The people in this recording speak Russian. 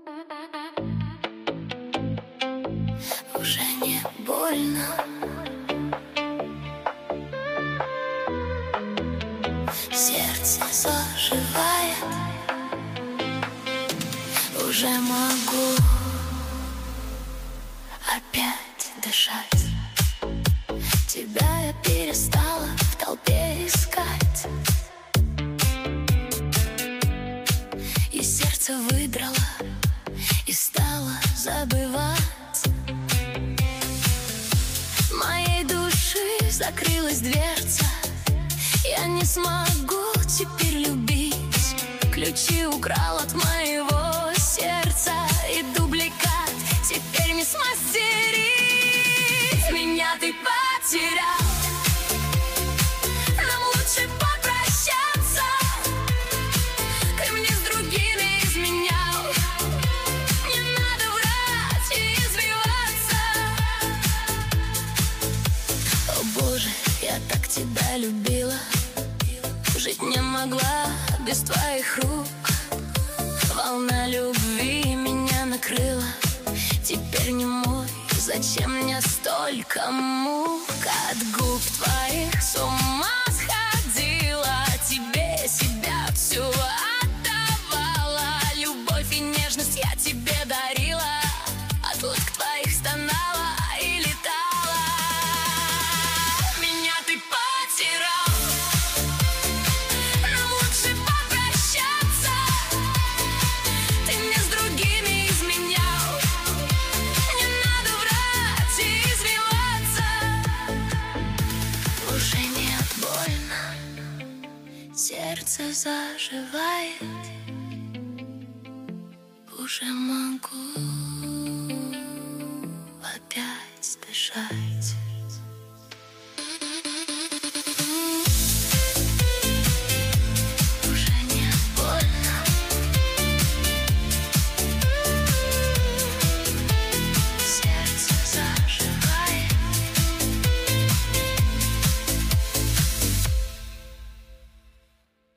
Уже не больно. Сердце заживает. Уже могу опять дышать. Тебя я перестала в толпе искать, и сердце выдрало и стало забывать. Моей души закрылась дверца. Я не смогу теперь любить. Ключи украл от моего сердца, и дубликат теперь не смастерить. Меня ты потерял. Нам лучше попрощаться. Ты мне с другими изменял. Не надо врать и извиваться. О боже, я так тебя любила. Жить не могла без твоих рук. Волна любви меня накрыла. Теперь не мой. Зачем мне столько мук? От губ твоих с ума сходила. Тебе себя всю отдавала. Любовь и нежность я тебе дарила. От ласк твоих стонала и летала. Меня ты потерял. Нам лучше попрощаться. Ты мне с другими изменял. Не надо врать и извиваться. Уже не больно. Сердце заживает. Уже могу опять дышать.